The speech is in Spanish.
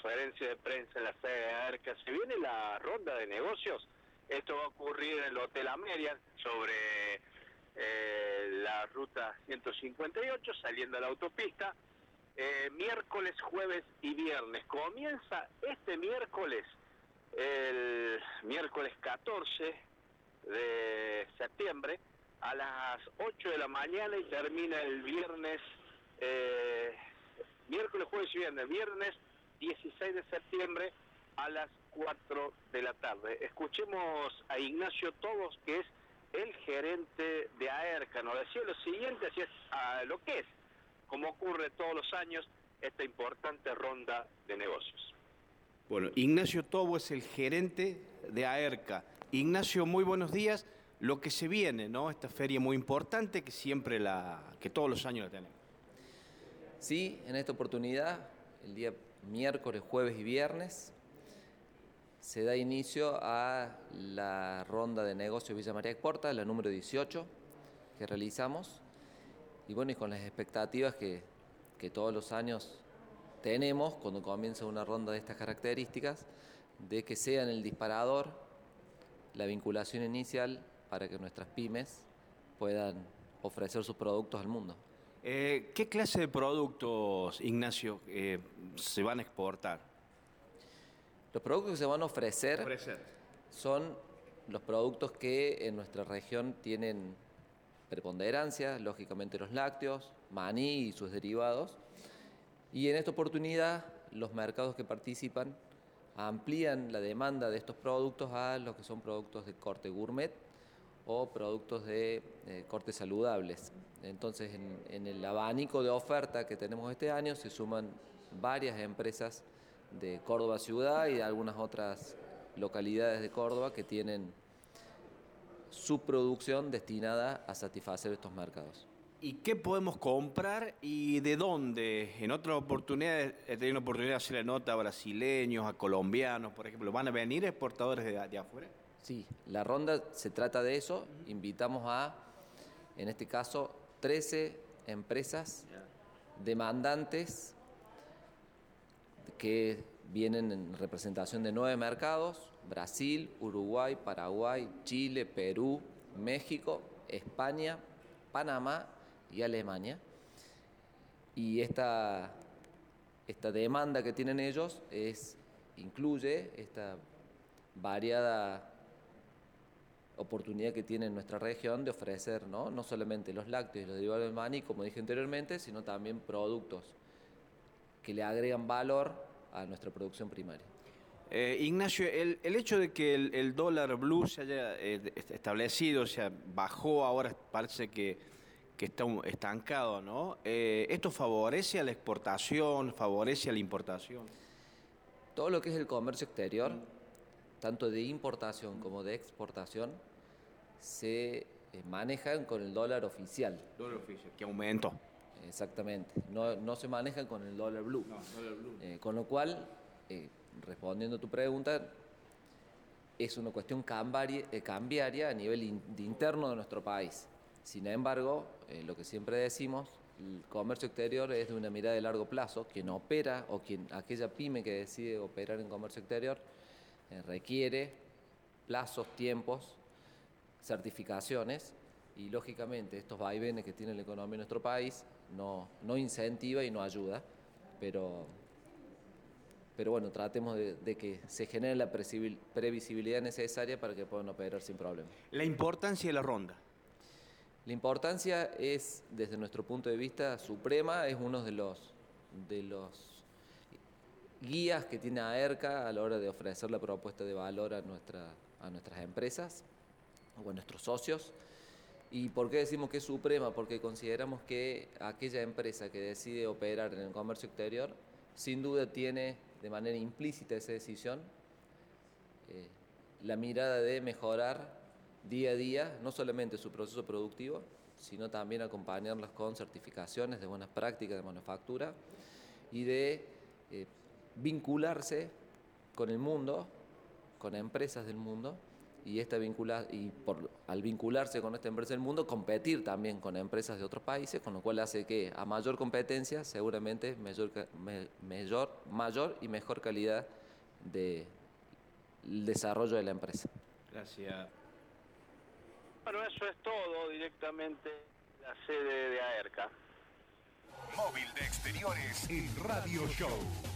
conferencia de prensa en la sede de AERCA. Se viene la ronda de negocios. Esto va a ocurrir en el Hotel Ameria, sobre la ruta 158, saliendo a la autopista. Miércoles, jueves y viernes. Comienza este miércoles, el miércoles 14 de septiembre, a las 8 de la mañana, y termina el viernes, miércoles, jueves y viernes 16 de septiembre a las 4 de la tarde. Escuchemos a Ignacio Tobos, que es el gerente de AERCA. Nos decía lo siguiente, así es lo que es, como ocurre todos los años, esta importante ronda de negocios. Bueno, Ignacio Tobo es el gerente de AERCA. Ignacio, muy buenos días. Lo que se viene, ¿no? Esta feria muy importante que todos los años la tenemos. Sí, en esta oportunidad, el día miércoles, jueves y viernes, se da inicio a la ronda de negocios Villa María Exporta, la número 18 que realizamos. Y bueno, y con las expectativas que todos los años tenemos cuando comienza una ronda de estas características, de que sean el disparador, la vinculación inicial para que nuestras pymes puedan ofrecer sus productos al mundo. ¿Qué clase de productos, Ignacio, se van a exportar? Los productos que se van a ofrecer son los productos que en nuestra región tienen preponderancia, lógicamente los lácteos, maní y sus derivados. Y en esta oportunidad, los mercados que participan amplían la demanda de estos productos a los que son productos de corte gourmet o productos de corte saludables. Entonces, en el abanico de oferta que tenemos este año se suman varias empresas de Córdoba ciudad y de algunas otras localidades de Córdoba que tienen su producción destinada a satisfacer estos mercados. ¿Y qué podemos comprar y de dónde? En otra oportunidad he tenido la oportunidad de hacerle nota a brasileños, a colombianos, por ejemplo. ¿Van a venir exportadores de afuera? Sí, la ronda se trata de eso. Invitamos a, en este caso, 13 empresas demandantes que vienen en representación de 9 mercados: Brasil, Uruguay, Paraguay, Chile, Perú, México, España, Panamá y Alemania. Y esta demanda que tienen ellos incluye esta variada oportunidad que tiene nuestra región de ofrecer, no solamente los lácteos y los derivados del maní, como dije anteriormente, sino también productos que le agregan valor a nuestra producción primaria. Ignacio, el hecho de que el dólar blue se haya establecido, o sea, bajó, ahora parece que está estancado, ¿no? ¿Esto favorece a la exportación, favorece a la importación? Todo lo que es el comercio exterior, tanto de importación como de exportación, se manejan con el dólar oficial. Dólar oficial, que aumentó. Exactamente, no se manejan con el dólar blue. No, dólar blue. Con lo cual, respondiendo a tu pregunta, es una cuestión cambiaria a nivel interno de nuestro país. Sin embargo, lo que siempre decimos, el comercio exterior es de una mirada de largo plazo. Quien opera o aquella pyme que decide operar en comercio exterior requiere plazos, tiempos, certificaciones, y lógicamente estos vaivenes que tiene la economía de nuestro país no incentiva y no ayuda, pero bueno, tratemos de que se genere la previsibilidad necesaria para que puedan operar sin problema. La importancia de la ronda. La importancia es, desde nuestro punto de vista, suprema. Es uno de los guías que tiene AERCA a la hora de ofrecer la propuesta de valor a nuestras empresas o a nuestros socios. ¿Y por qué decimos que es suprema? Porque consideramos que aquella empresa que decide operar en el comercio exterior, sin duda tiene de manera implícita esa decisión, la mirada de mejorar día a día, no solamente su proceso productivo, sino también acompañarlos con certificaciones de buenas prácticas de manufactura y de vincularse con el mundo, con empresas del mundo, y al vincularse con esta empresa del mundo, competir también con empresas de otros países, con lo cual hace que a mayor competencia, seguramente mayor y mejor calidad del desarrollo de la empresa. Gracias. Bueno, eso es todo directamente la sede de AERCA. Móvil de Exteriores en Radio Show.